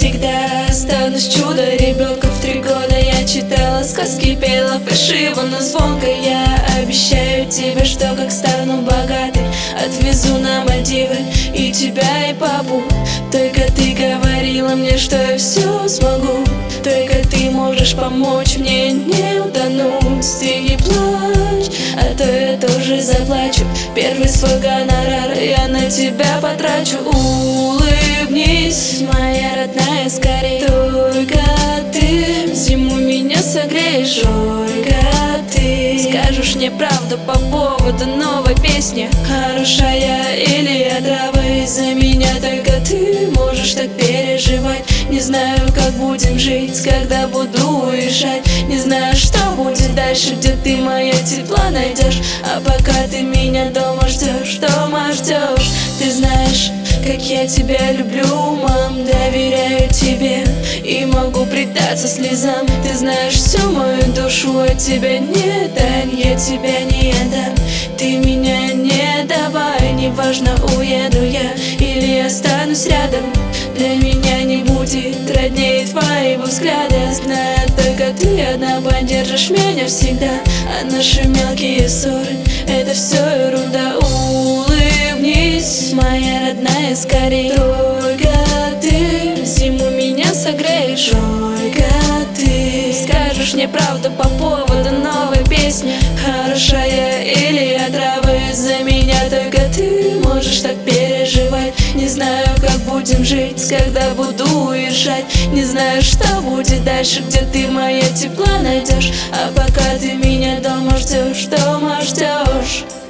навсегда останусь чудо-ребенком. В 3 года я читала сказки, пела фальшиво, но звонко. Я обещаю тебе, что как стану богатой, отвезу на Мальдивы и тебя, и папу. Только ты говорила мне, что я все смогу. Только ты можешь помочь мне не утонуть. Ты не плачь, а то я тоже заплачу. Первый свой гонорар я на тебя потрачу. Улыбнись, моя родная, скорей. Только ты зиму меня согреешь. Только ты скажешь мне правду по поводу новой песни. Хорошая или я трава, из-за меня только ты можешь так переживать. Не знаю, как будем жить, когда буду уезжать. Не знаю, что будет дальше, где ты моя тепла найдешь. А пока ты меня дома ждешь, дома ждешь. Ты знаешь, как я тебя люблю, мам, доверяю тебе и могу предаться слезам. Ты знаешь всю мою душу, от тебя не дай, я тебя не отдам. Ты меня не давай, неважно, уеду я или останусь рядом. Для меня не будет роднее твоего взгляда. Знаю, только ты одна поддержишь меня всегда. А наши мелкие ссоры — это все ерунда. Улыбнись, моя родная, скорей. Только ты зиму меня согреешь. Только ты скажешь мне правду по поводу новой песни. Хорошая или отрава, из-за меня только ты можешь так переживать. Не знаю, как будем жить, когда буду уезжать. Не знаю, что будет дальше, где ты моя тепла найдешь. А пока ты меня дома ждешь, дома ждешь.